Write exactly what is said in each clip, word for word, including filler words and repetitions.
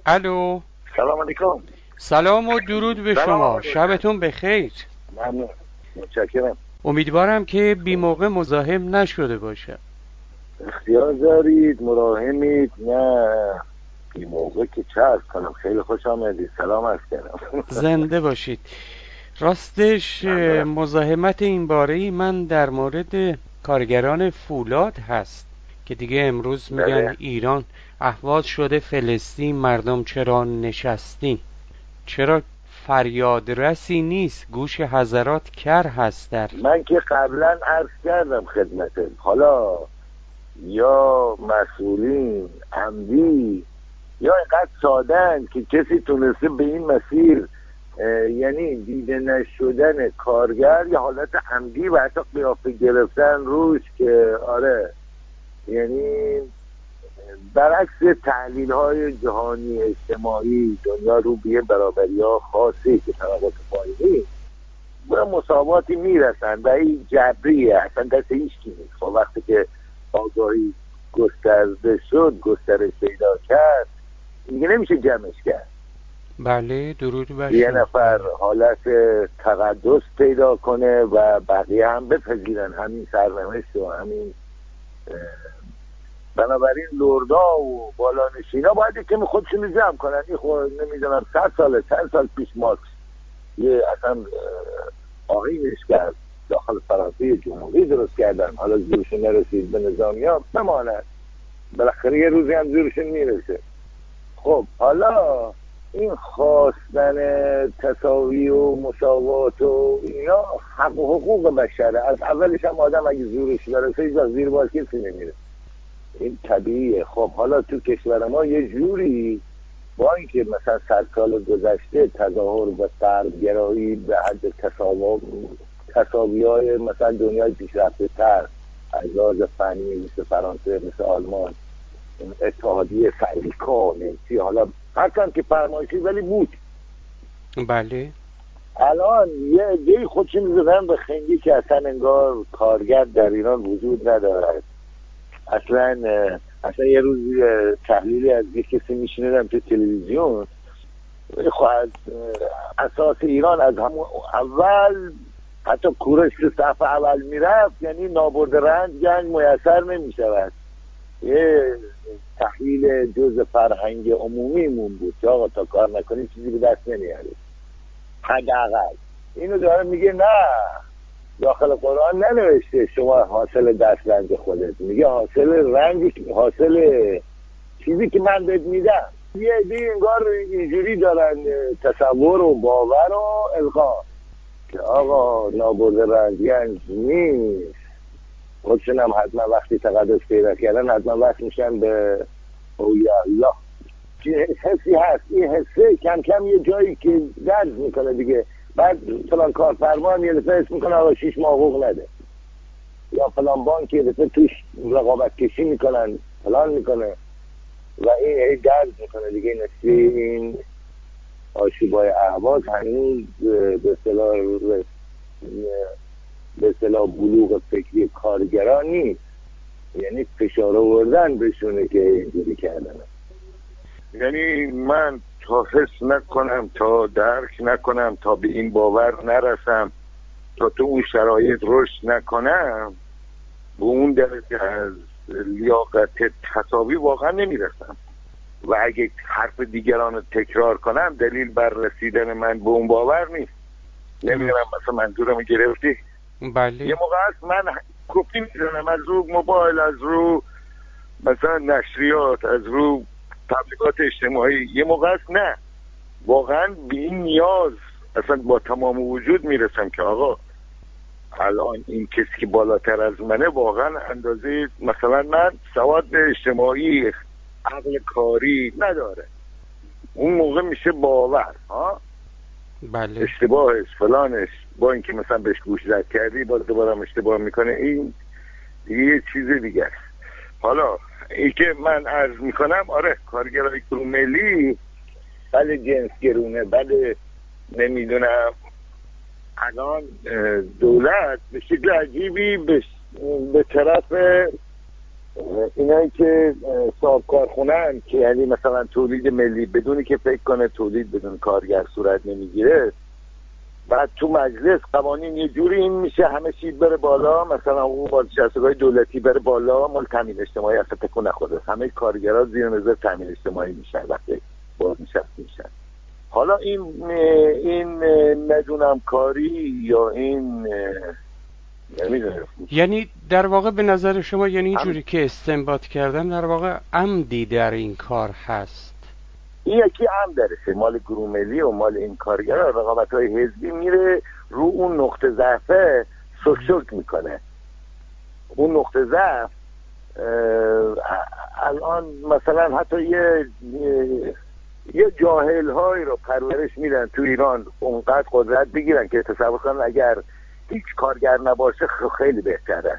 الو. سلام علیکم. سلام و درود به شما. شبتون بخیر. ممنون. متشکرم. امیدوارم که بی موقع مزاحم نشده باشم. اختیار دارید، مراهمید. نه بی موقع که چه عرض کنم. خیلی خوش آمدید. سلام عرض کردم. زنده باشید. راستش مزاحمت این باره من در مورد کارگران فولاد هست که دیگه امروز میگن بله. ایران اهواز شده فلسطین، مردم چرا نشستی؟ چرا فریاد رسی نیست، گوش حضرات کر هست در. من که قبلا عرض کردم خدمتت. حالا یا مسئولین عمدی یا اینقدر سادن که کسی تونسته به این مسیر، یعنی دیده نشدن کارگر یا حالت عمدی و حتی قیافه گرفتن روش، که آره یعنی برعکس تحلیل های جهانی اجتماعی دنیا رو به یه برابری ها خاصی که طبقات پایینی به مساواتی میرسن و این جبریه، اصلا دست هیچ کی نیست. خب وقتی که آگاهی گسترده شد، گسترش پیدا کرد، دیگه نمیشه جمعش کرد. بله درود بر یه شما. نفر حالت تقدس پیدا کنه و بقیه هم بپذیرن همین سرنوشت و همین. بنابراین لردا و بالانشینا باید که خودشون رو جمع کنن. این خود نمیدونم صد ساله چند سال پیش مارکس یه اصلا آیینش کرد، داخل فرانسه جمهوری درست کردن. حالا زورشون نرسید به نظامی ها بماند، بالاخره یه روزی هم زورشون میرسه. خب حالا این خواستن تساوی و مساوات و اینا حق و حقوق بشره. از اولش هم آدم اگه زورش برسه ایجا زیر باز کسی نمیره، این طبیعیه. خب حالا تو کشور ما یه جوری با اینکه مثلا صد سال گذشته تظاهر و غربگرایی به حد تساوی های مثلا دنیای پیشرفته تر از لحاظ فنی مثل فرانسه، مثل آلمان، اتحادیه سندیکا نمسی، حالا هرچند که فرمایشی ولی بود. بله. الان یه عده‌ای خودشون زدن به خنگی که اصلا انگار کارگر در ایران وجود ندارد. اصلا اصلا یه روز تحلیلی از یک کسی میشنیدم تو تلویزیون، خب از اساس ایران از همون اول حتی کورش که صف اول میرفت، یعنی نابرد رنج جنگ میسر نمیشود. یه تحلیل جز فرهنگ عمومیمون بود که آقا تا کار نکنی چیزی به دست نمیاری. حداقل اینو داره میگه. نه، داخل قرآن ننوشته شما حاصل دست رنج خودت، میگه حاصل رنج، حاصل چیزی که من بهت میدم. یه عده‌ای انگار اینجوری دارن تصور و باور و القا که آقا نابرد رنج نیست. خودشون هم حتما وقتی تقدس پیدا کردن حتما وقت میشن به اولیاء الله. حسی هست، این حسه کم کم یه جایی که درد میکنه دیگه. بعد فلان کارفرمان یه دفعه اسم میکنه آقا شیش ماه حقوق نده، یا فلان بانک یه دفعه توش رقابت کشی میکنن، فلان میکنه و این هی درد میکنه دیگه. نصفی این آشوبای اهواز هنوز به اصطلاح به اصطلاح بلوغ فکری کارگران نیست، یعنی فشار آوردن بهشونه که اینجوری کردن. یعنی من تا حس نکنم، تا درک نکنم، تا به این باور نرسم، تا تو اون شرایط رشد نکنم، به اون درجه از لیاقت تساوی واقعا نمیرسم. و اگه حرف دیگران رو تکرار کنم دلیل بر رسیدن من به اون باور نیست. نمیدونم مثلا منظورم گرفتی؟ بله. یه موقع هست من کپی میزنم از رو موبایل، از رو مثلا نشریات، از رو تبلیغات اجتماعی. یه موقع هست نه، واقعا به این نیاز اصلا با تمام وجود میرسم که آقا الان این کسی که بالاتر از منه واقعا اندازه مثلا من سواد اجتماعی، عقل کاری نداره. اون موقع میشه باور. ها بله. اشتباهش فلانش، با اینکه مثلا بهش گوش زد کردی باز دوباره هم اشتباه میکنه، این یه چیز دیگه است. حالا این که من عرض میکنم آره کارگرای ملی بله جنس گرونه، بله نمیدونم الان دولت به شکل عجیبی به, به طرف اینایی که صاحب کارخونه‌ان که یعنی مثلا تولید ملی بدونی که فکر کنه تولید بدون کارگر صورت نمیگیره، بعد تو مجلس قوانین یه جوری این میشه همه چیز بره بالا، مثلا حقوق بازنشستگان دولتی بره بالا، مال تامین اجتماعی اصلا تکون نخورده، همه کارگرا زیر نظر تامین اجتماعی میشن وقتی بازنشسته میشن. حالا این این ندونم کاری یا این نمیدونم، یعنی در واقع به نظر شما یعنی اینجوری که استنباط کردم در واقع عمدی در این کار هست؟ این یکی هم درشه، مال گروه ملی و مال این کارگرها رقابت‌های حزبی میره رو اون نقطه ضعف سوک میکنه. اون نقطه ضعف الان مثلا حتی یه یه جاهل هایی رو پرورش میدن تو ایران اونقدر قدرت بگیرن که تصور کنن اگر هیچ کارگر نباشه خیلی بهتره.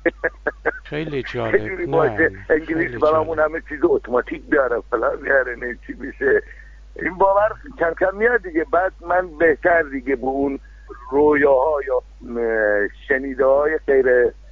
خیلی جالب. نه انگلیس برامون همه چیز اتوماتیک بیاره فلان بیاره نه چی میشه، این باور کم کم میاد دیگه. بعد من بهتر دیگه به اون رویاها یا شنیده های غیر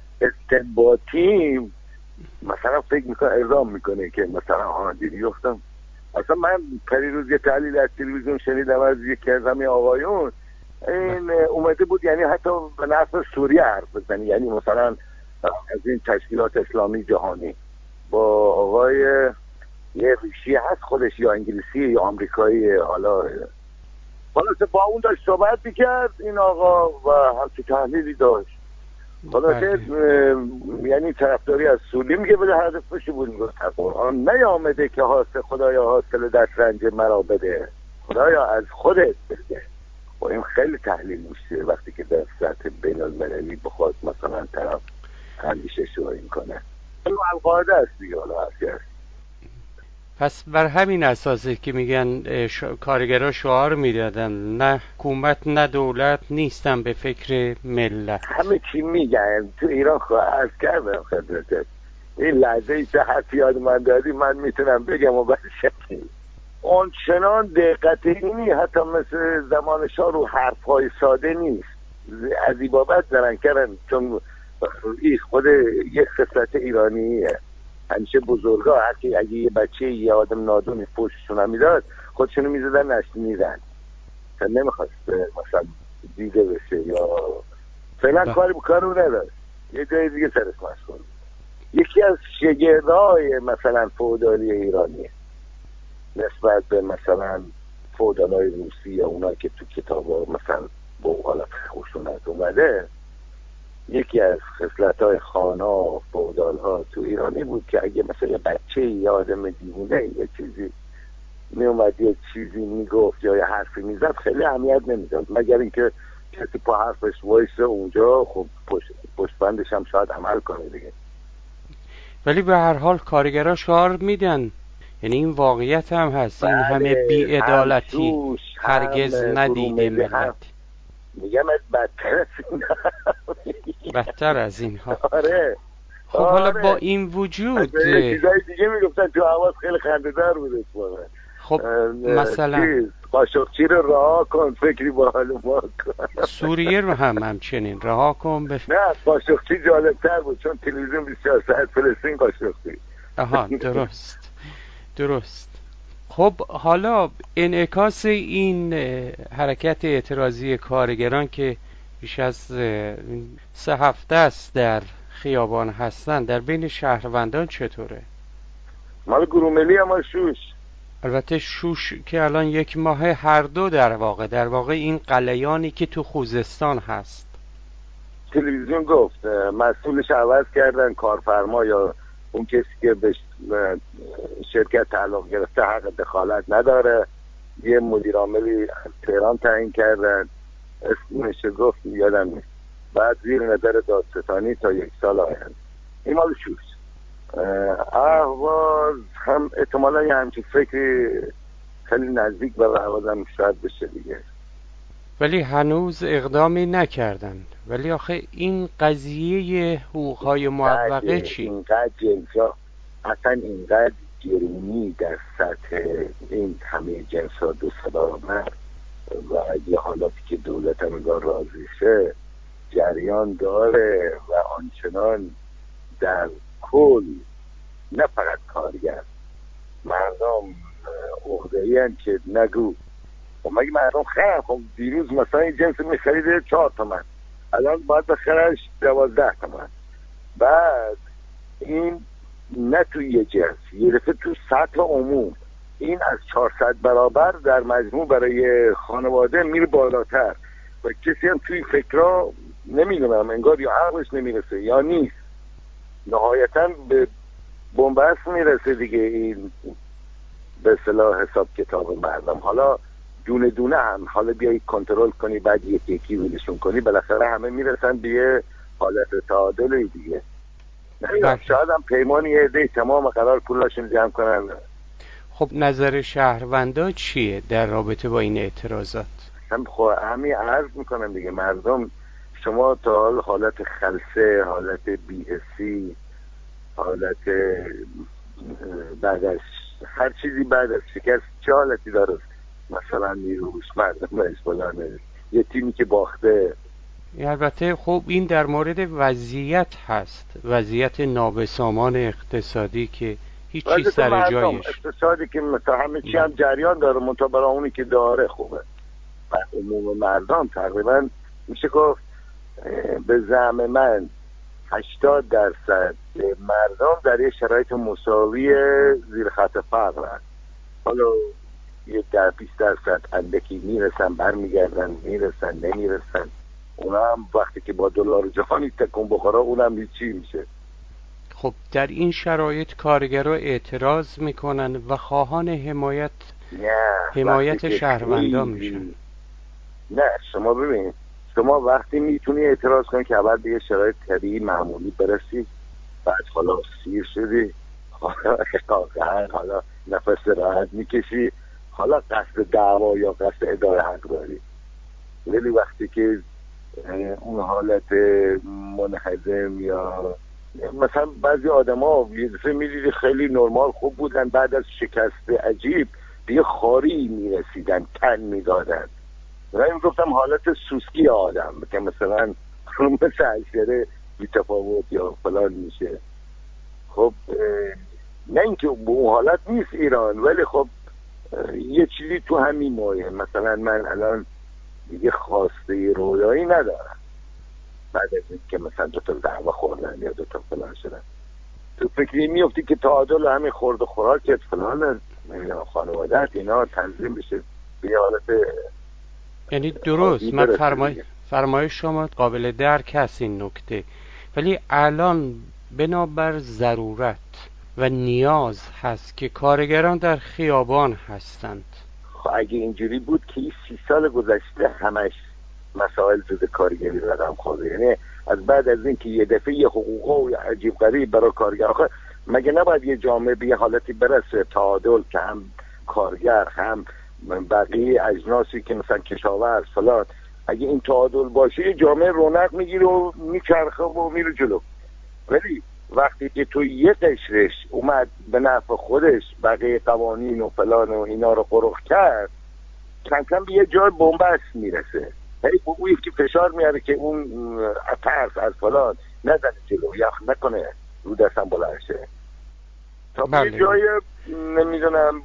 استنباطی مثلا فکر میکنه ارضام میکنه که مثلا ها دیدی گفتم اصلا من پریروز یه تحلیل از تلویزیون شنیدم از یکی از همین آقایون، این اومده بود یعنی حتی به نفع سوریه حرف بزنی، یعنی مثلا از این تشکیلات اسلامی جهانی با آقای یه ریشی هست خودش یا انگلیسی یا آمریکایی، حالا خلاصه با اون داشت صحبت میکرد این آقا و همچه تحلیلی داشت. خلاصه یعنی طرفداری از سوری میگه بده هدفش بود، میگه قرآن نیامده که حاصل خدایا حاصل دست رنج مرا بده، خدایا از خودت بده. و این خیلی تحلیل میشه وقتی که در سطح بین المللی بخواد مثلا طرف اندیشش رو این کنه. این القاعده است دیگه. حالا هست پس بر همین اساسه که میگن ش... کارگرها شعار میدادن نه حکومت نه دولت نیستن به فکر ملت. همه چی میگن تو ایران خواهد کردم خدمتت. این لحظه ای که حرف یاد من دادی من میتونم بگم و برشتی اون چنان دقت اینی حتی مثل زمان شاه رو حرف های ساده نیست، از این بابت دارن کردن چون این خود یک خصلت ایرانیه. همیشه بزرگا هرکی اگه یه بچه یه آدم نادونی پشتشون هم میداد خودشونو میزدن نشنیدن تا نمیخواست مثلا دیده بشه یا فعلا کاری بکارو نداشت یه جای دیگه سرش مشغول. یکی از شگردهای مثلا فئودالی ایرانیه نسبت به مثلا فئودالای روسی یا اونا که تو کتابا مثلا با حالت خشونت اومده، یکی از خصلت‌های خانا و فئودال‌ها تو ایرانی بود که اگه مثلا بچه یا آدم دیوونه یه چیزی میومد یه چیزی میگفت یا یه حرفی میزد خیلی اهمیت نمیداد مگر اینکه کسی پا حرفش وایسه اونجا خب پشت پشتبندش هم شاید عمل کنه دیگه. ولی به هر حال کارگرها شعار میدن، یعنی این واقعیت هم هست. این همه بی‌عدالتی هرگز ندیده ملت. میگم بدتر از این بدتر از اینها. آره خب آره. حالا با این وجود چیزای دیگه میگفتن تو حواس خیلی خنده‌دار بود اتفاقا. خب مثلا قاشقچی رو رها کن فکری با حال ما کن. سوریه رو هم همچنین رها کن بف... نه قاشقچی جالبتر بود چون تلویزیون بیست و چهار ساعت فلسطین قاشقچی. آها درست درست. خب حالا انعکاس این حرکت اعتراضی کارگران که بیش از سه هفته است در خیابان هستن در بین شهروندان چطوره؟ مال گروه ملی هم شوش. البته شوش که الان یک ماه هر دو در واقع در واقع این قلیانی که تو خوزستان هست تلویزیون گفت مسئولش عوض کردن، کارفرما یا اون کسی که به شرکت تعلق گرفته حق دخالت نداره، یه مدیر عاملی از تهران تعیین کردن اسمش گفت یادم نیست، بعد زیر نظر دادستانی تا یک سال آینده. این مال شوش. اهواز هم احتمالا یه همچین فکری خیلی نزدیک به اهوازم شاید بشه دیگه، ولی هنوز اقدامی نکردند. ولی آخه این قضیه حقوق‌های معوقه چی؟ اینقدر جنسا اصلا اینقدر گرونی در سطح این همه جنسا دو صدا آمد و اگه حالاتی که دولت هم انگار راضی شه جریان داره و آنچنان در کل نه فقط کارگر، مردم عقده‌ای که نگو. خب مگه مردم خیلی خب دیروز مثلا این جنس میخریده چهار تومن، الان باید بخرش دوازده تومن. بعد این نه توی یه جنس، یه دفعه تو سطح عموم این از چهارصد برابر در مجموع برای خانواده میره بالاتر و کسی هم توی فکرها نمیدونم انگار یا عقلش نمیرسه یا نیست، نهایتا به بنبست میرسه دیگه این به اصطلاح حساب کتاب مردم. حالا دونه دونه هم حالا بیایی کنترل کنی بعد یکی یکی ولشون کنی، بالاخره همه میرسن به یه حالت تعادل دیگه. نمیدونم شاید هم پیمانی یه عده تمام قرار پولاشون جمع کنن. خب نظر شهروندا چیه در رابطه با این اعتراضات؟ هم خب همین عرض میکنم دیگه، مردم شما تا حال حالت خلسه، حالت بی‌حسی، حالت بعد از هر چیزی بعد از شکست چه حالتی داره؟ مثلا نیروش مردم فلانه، یه تیمی که باخته. البته خب این در مورد وضعیت هست، وضعیت نابسامان اقتصادی که هیچی سر جایش، اقتصادی که مثلا همه چی هم جریان داره منتها برای اونی که داره خوبه. عموم مردم تقریبا میشه گفت به زعم من هشتاد درصد مردم در یه شرایط مساوی زیر خط فقر هست. حالا یه در بیست درصد اندکی میرسن برمیگردن، میرسن نمیرسن، اونا هم وقتی که با دلار جهانی تکون بخوره اونم چی میشه. خب در این شرایط کارگرها اعتراض میکنن و خواهان حمایت حمایت شهروندان میشن. نه شما ببین، شما وقتی میتونی اعتراض کنی که اول به یه شرایط طبیعی معمولی برسی، بعد حالا سیر شدی، حالا احقاقا حالا نفس راحت میکشی، حالا قصد دعوا یا قصد اداره حق داری. ولی وقتی که اون حالت منهزم یا مثلا بعضی آدم ها یه دفعه میدیدی خیلی نرمال خوب بودن، بعد از شکست عجیب به یه خاری میرسیدن، تن میدادن. من گفتم حالت سوسکی آدم که مثلا مثل عشقه بی تفاوت یا فلان میشه. خب نه اینکه به اون حالت نیست ایران، ولی خب یه چیزی تو همین مایه. مثلا من الان دیگه خواسته رویایی ندارم بعد از این که مثلا دو تا دعوا خوردن یا دو تا فلان شدن. تو فکری میفتی که تعادل همین خورد و خوراکت فلان نمیدونم خانوادت اینا تنظیم بشه به حالت، یعنی درست من فرمای فرمای شما قابل درک هست این نکته، ولی الان بنابر ضرورت و نیاز هست که کارگران در خیابان هستند. خب اگه اینجوری بود که این سی سال گذشته همش مسائل ضد کارگری رقم خورده، یعنی از بعد از این که یه دفعه یه حقوق عجیب غریب برای کارگر، آخه مگه نباید یه جامعه به یه حالتی برسه تعادل که هم کارگر هم بقیه اجناسی که مثلا کشاورز فلان، اگه این تعادل باشه یه جامعه رونق میگیره و میچرخه و میره جلو. ولی وقتی که تو یه قشرش اومد به نفع خودش بقیه قوانین و فلان و اینا رو قرخ کرد، کم کم به یه جای بنبست میرسه. هی اون یکی فشار میاره که اون ترس از فلان نزنه جلو، یخ نکنه رو دستم بلند شه تا به یه جای نمیدونم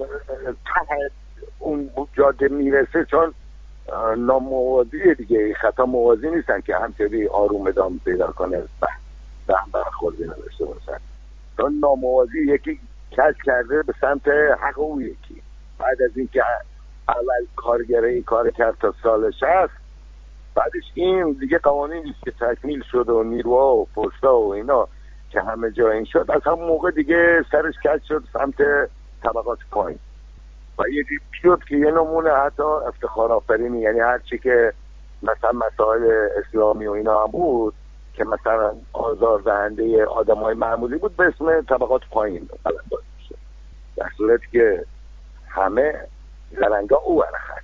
ته اون جاده میرسه. چون ناموازی دیگه، خطا موازی نیستن که همچنین آروم ادامه پیدا کنه به هم برخوردی نداشته باشن. چون ناموازی یکی کج کرده به سمت حق اون یکی، بعد از اینکه اول کارگره این کار کرد تا سالش هست، بعدش این دیگه قوانینی که تکمیل شد و نیروها و پستا و اینا که همه جا این شد، از همون موقع دیگه سرش کج شد سمت طبقات پایین و یه جیب شد که یه نمونه حتی افتخار آفرینی، یعنی هرچی که مثلا مسائل اسلامی و اینا هم بود که مثلا آزار دهنده آدم های معمولی بود به اسم طبقات پایین قلمداد میشه، در صورتی که همه زرنگا او ورخدن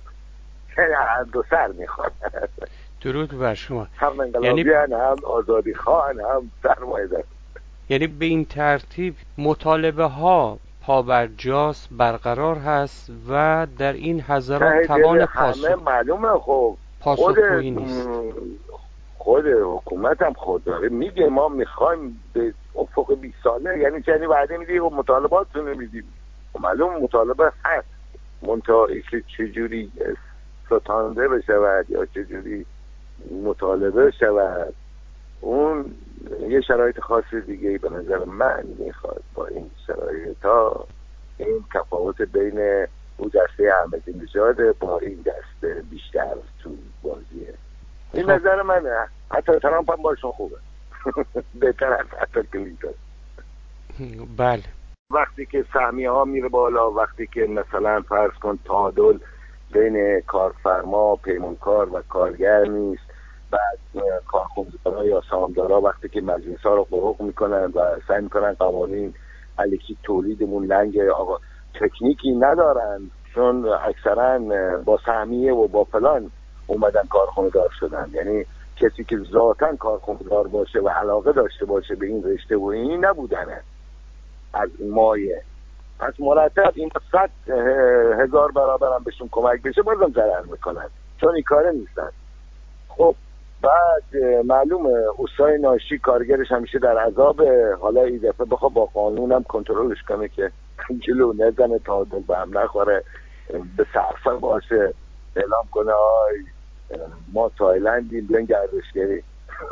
هر دو سر میخواد. درود بر شما. هم انقلابی یعنی هم آزادی خواهن هم سرمایه دار. یعنی به این ترتیب مطالبه ها پابرجاست برقرار هست و در این حضرات توان پاسخ همه معلومه. خب پاسخگویی نیست. خود حکومت هم خود داره میگه ما میخوایم به افق بیست ساله، یعنی چنین وعده میدی و مطالباتتون نمیدیم. معلوم مطالبه هست، منتها که چجوری ستانده بشود یا چجوری مطالبه شود اون یه شرایط خاصی دیگه به نظر من میخواد. با این شرایط ها این تفاوت بین او دسته احمدی نژاد با این دسته بیشتر تو بازیه. این نظر منه. حتی ترامپ هم باشون خوبه بهتر از حتی کلینتون. بله. وقتی که سهمیه ها میره بالا، وقتی که مثلا فرض کن تعادل بین کارفرما، پیمانکار و کارگر نیست، بعد کارخانه‌دارا یا سهامدارا وقتی که مجلس ها رو حقوق میکنن و سعی میکنن قوانین الکی تولیدمون لنگ آقا تکنیکی ندارن، چون اکثرا با سهمیه و با فلان اومدن کارخانه دار شدن. یعنی کسی که ذاتاً کارخانه دار باشه و علاقه داشته باشه به این رشته و این نبودنه از مایه. پس مرتب این صد هزار برابر هم بهشون کمک بشه بازم ضرر میکنن چون این کاره نیستن. خب بعد معلومه اوستای ناشی کارگرش همیشه در عذاب، حالا این دفعه بخوا با قانونم کنترلش کنه که جلو نزنه تعادل به هم نخوره، به صرفه باشه، اعلام کنه آی ما تایلندیم بیان گردشگری.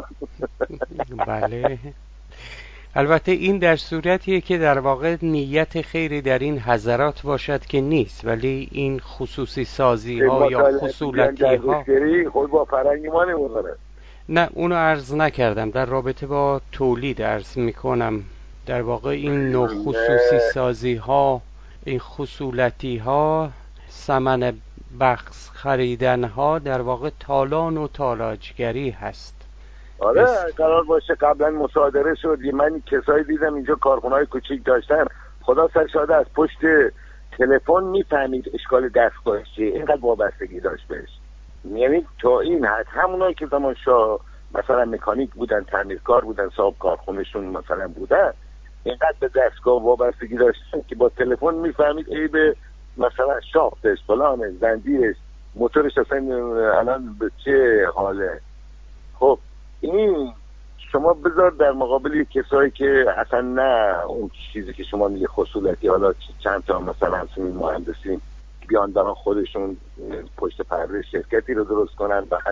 بله. البته این در صورتیه که در واقع نیت خیری در این حضرات باشد که نیست، ولی این خصوصی سازی ها یا خصولتی ها خود با فرنگی ما نمیخوره. نه اونو عرض نکردم، در رابطه با تولید عرض میکنم. در واقع این نوع خصوصی سازی ها، این خصولتی ها، ثمن بخش خریدن ها در واقع تالان و تالاجگری هست. آره قرار باشه قبلا مصادره شد. من کسایی دیدم اینجا کارخونه‌های کوچیک داشتن، خدا سر شاده از پشت تلفن میفهمید اشکال دستگاهش چیه، اینقدر وابستگی داشت بهش. یعنی تا این حد همونایی که زمان شاه مثلا مکانیک بودن، تعمیرکار بودن، صاحب کارخونهشون مثلا بودن، اینقدر به دستگاه وابستگی داشتن که با تلفن میفهمید ای به مثلا شافتش، فلان، زنجیرش، موتورش اصلا الان به چه حاله. خب این شما بذار در مقابل کسایی که اصلا نه اون چیزی که شما میگه خصولتی، حالا چند تا مثلا همسون مهندسین بیان برای خودشون پشت پرده شرکتی رو درست کنن و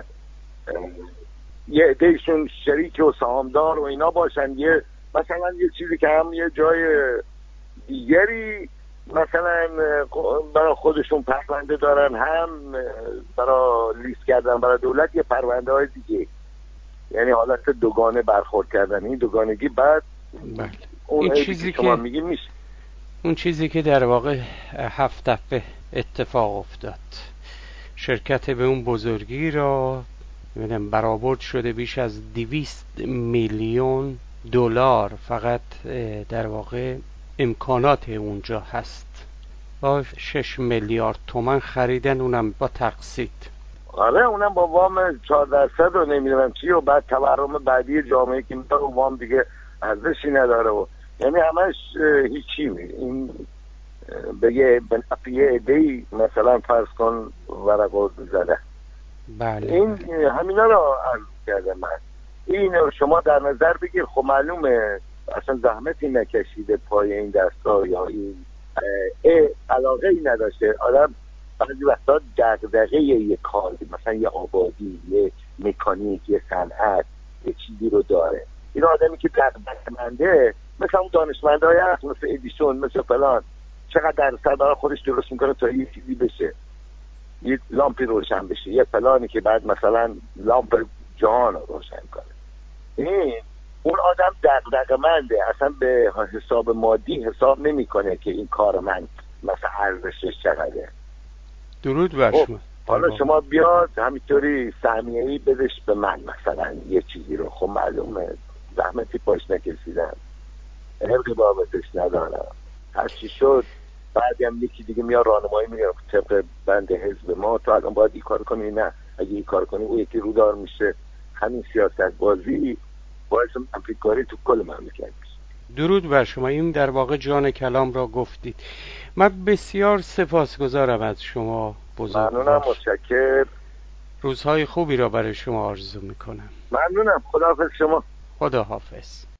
یه عدهشون شریک و سهامدار و اینا باشن، یه مثلا یه چیزی که هم یه جای دیگری مثلا برای خودشون پرونده دارن، هم برای لیست کردن برای دولت یه پرونده های دیگه، یعنی حالت دوگانه برخورد کردن. این دوگانگی بعد بله. اون چیزی که شما میگین میشه اون چیزی که در واقع هفت دفعه اتفاق افتاد. شرکت به اون بزرگی را می‌بینم برآورد شده بیش از دویست میلیون دلار فقط در واقع امکانات اونجا هست. با شش میلیارد تومان خریدن، اونم با تقسیط. آره اونم با وام چهار درصد و نمیدونم چی و بعد تورم بعدی جامعه که میتاره و وام دیگه ارزشی نداره و یعنی همش هیچی. این بگه به نفعیه عده‌ای مثلا فرض کن ورقه زده. بله. این همینا رو عرض کرده من. این شما در نظر بگیر، خب معلومه اصلا زحمتی نکشیده پای این دستا یا این علاقه ای نداشته. آدم بعضی وقتا دغدغه یه کاری، مثلا یه آبادی، یه مکانیک، یه صنعت، یه چیزی رو داره. این آدمی که دغدغه‌منده مثلا اون دانشمندای هست مثل ادیسون، مثل فلان، چقدر در سر برای خودش درست میکنه تا یه چیزی بشه، یه لامپی روشن بشه، یه فلانی که بعد مثلا لامپ جهان رو روشن کنه. این اون آدم دغدغه‌منده، اصلا به حساب مادی حساب نمیکنه که این کار من مثلا ارزشش چقدره. درود بر شما. حالا شما بیاد همینطوری سهمیه‌ای بدش به من مثلا یه چیزی رو، خب معلومه زحمتی پاش نکشیدم، حرقی بابتش ندارم، هر چی شد بعدی هم یکی دیگه میاد راهنمایی میگه طبق بند حزب ما تو الان باید این کار کنی، نه اگه این کار کنی او یکی رو دار میشه. همین سیاست بازی باعث منفی‌کاری تو کل مملکت میشه. درود بر شما. این در واقع جان کلام را گفتید. من بسیار سپاسگزارم از شما بزرگوار. ممنونم، متشکرم. روزهای خوبی را برای شما آرزو میکنم. ممنونم. خداحافظ شما. خدا حافظ.